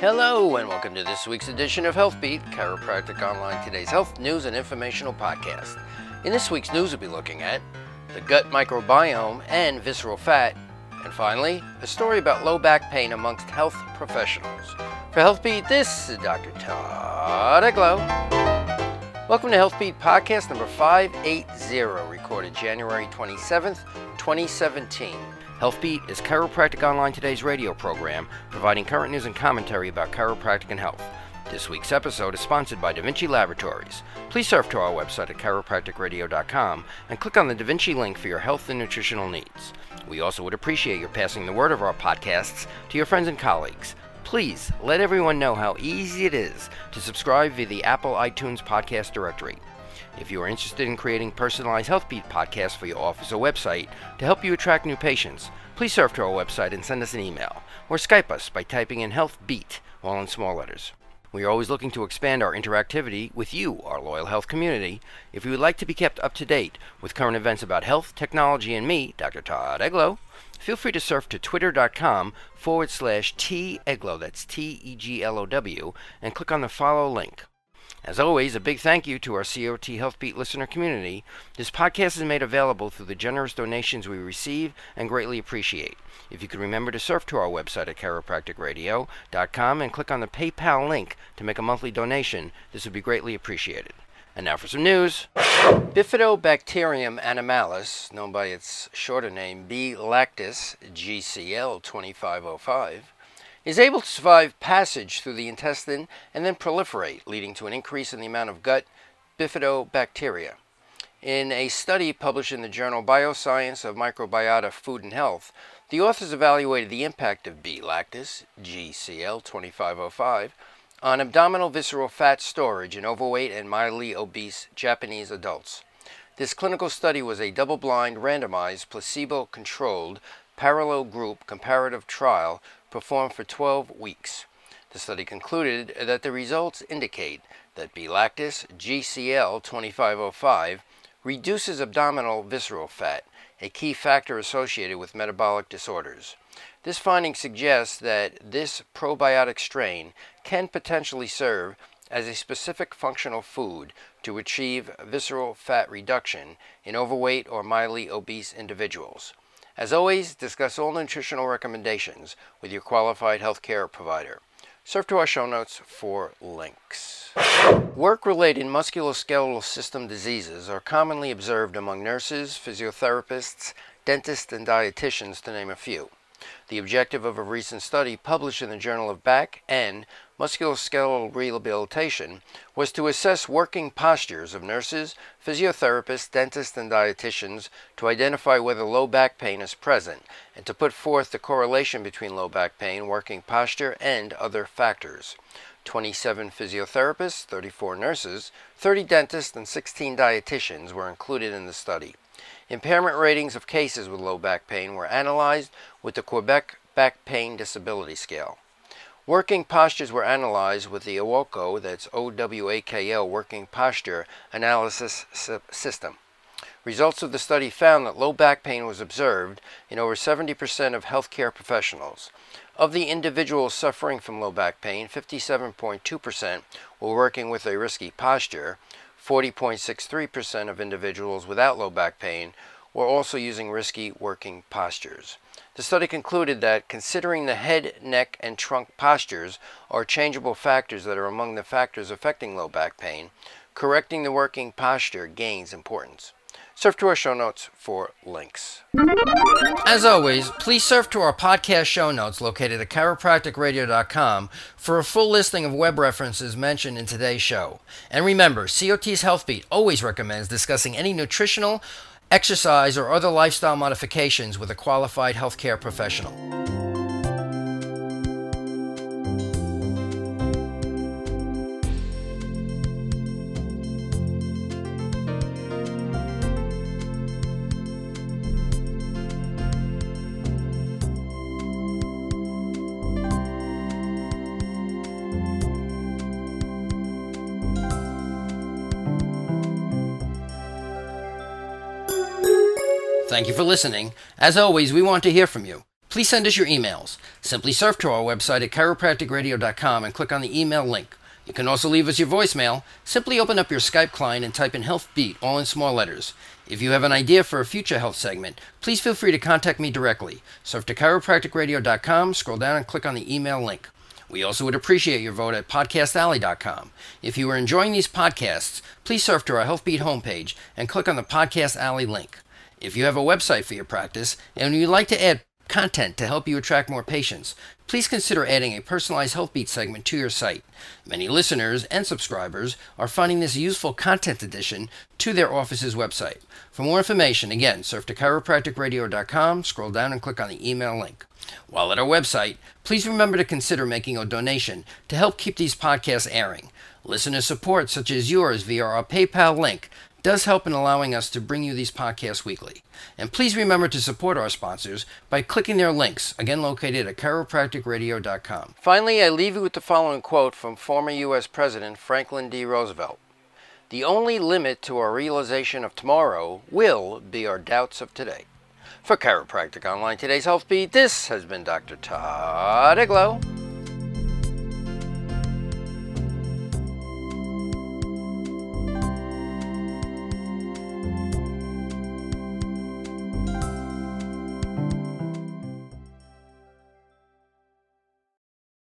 Hello and welcome to this week's edition of Health Beat, Chiropractic Online, today's health news and informational podcast. In this week's news, we'll be looking at the gut microbiome and visceral fat, and finally, a story about low back pain amongst health professionals. For Health Beat, this is Dr. Todd Eglow. Welcome to Health Beat podcast number 580, recorded January 27th, 2017. Health Beat is Chiropractic Online today's radio program, providing current news and commentary about chiropractic and health. This week's episode is sponsored by Da Vinci Laboratories. Please surf to our website at chiropracticradio.com and click on the Da Vinci link for your health and nutritional needs. We also would appreciate your passing the word of our podcasts to your friends and colleagues. Please let everyone know how easy it is to subscribe via the Apple iTunes podcast directory. If you are interested in creating personalized Health Beat podcasts for your office or website to help you attract new patients, please surf to our website and send us an email, or Skype us by typing in Health Beat, all in small letters. We are always looking to expand our interactivity with you, our loyal health community. If you would like to be kept up to date with current events about health, technology, and me, Dr. Todd Eglow, feel free to surf to twitter.com/T-Eglow, that's T-E-G-L-O-W, and click on the follow link. As always, a big thank you to our COT Health Beat listener community. This podcast is made available through the generous donations we receive and greatly appreciate. If you could remember to surf to our website at chiropracticradio.com and click on the PayPal link to make a monthly donation, this would be greatly appreciated. And now for some news. Bifidobacterium animalis, known by its shorter name B. lactis, GCL 2505, is able to survive passage through the intestine and then proliferate, leading to an increase in the amount of gut bifidobacteria. In a study published in the journal Bioscience of Microbiota, Food and Health, the authors evaluated the impact of B. lactis, GCL 2505, on abdominal visceral fat storage in overweight and mildly obese Japanese adults. This clinical study was a double-blind, randomized, placebo-controlled, parallel group comparative trial performed for 12 weeks. The study concluded that the results indicate that B. lactis, GCL 2505, reduces abdominal visceral fat, a key factor associated with metabolic disorders. This finding suggests that this probiotic strain can potentially serve as a specific functional food to achieve visceral fat reduction in overweight or mildly obese individuals. As always, discuss all nutritional recommendations with your qualified healthcare provider. Surf to our show notes for links. Work-related musculoskeletal system diseases are commonly observed among nurses, physiotherapists, dentists, and dietitians, to name a few. The objective of a recent study published in the Journal of Back and Musculoskeletal Rehabilitation was to assess working postures of nurses, physiotherapists, dentists, and dietitians to identify whether low back pain is present and to put forth the correlation between low back pain, working posture, and other factors. 27 physiotherapists, 34 nurses, 30 dentists, and 16 dietitians were included in the study. Impairment ratings of cases with low back pain were analyzed with the Quebec Back Pain Disability Scale. Working postures were analyzed with the OWAKO, that's OWAKL, Working Posture Analysis System. Results of the study found that low back pain was observed in over 70% of healthcare professionals. Of the individuals suffering from low back pain, 57.2% were working with a risky posture. 40.63% of individuals without low back pain were also using risky working postures. The study concluded that considering the head, neck, and trunk postures are changeable factors that are among the factors affecting low back pain, correcting the working posture gains importance. Surf to our show notes for links. As always, please surf to our podcast show notes located at chiropracticradio.com for a full listing of web references mentioned in today's show. And remember, COT's Health Beat always recommends discussing any nutritional, exercise, or other lifestyle modifications with a qualified healthcare professional. Thank you for listening. As always, we want to hear from you. please send us your emails. Simply surf to our website at chiropracticradio.com and click on the email link. You can also leave us your voicemail. Simply open up your Skype client and type in Health Beat, all in small letters. If you have an idea for a future health segment, please feel free to contact me directly. Surf to chiropracticradio.com, scroll down and click on the email link. We also would appreciate your vote at podcastalley.com. If you are enjoying these podcasts, please surf to our HealthBeat homepage and click on the Podcast Alley link. If you have a website for your practice and you'd like to add content to help you attract more patients, please consider adding a personalized HealthBeat segment to your site. Many listeners and subscribers are finding this useful content addition to their office's website. For more information, again, surf to chiropracticradio.com, scroll down and click on the email link. While at our website, please remember to consider making a donation to help keep these podcasts airing. Listener support, such as yours via our PayPal link, does help in allowing us to bring you these podcasts weekly. And please remember to support our sponsors by clicking their links, again located at chiropracticradio.com. Finally, I leave you with the following quote from former U.S. President Franklin D. Roosevelt. "The only limit to our realization of tomorrow will be our doubts of today." For Chiropractic Online, today's Health Beat, this has been Dr. Todd Iglo.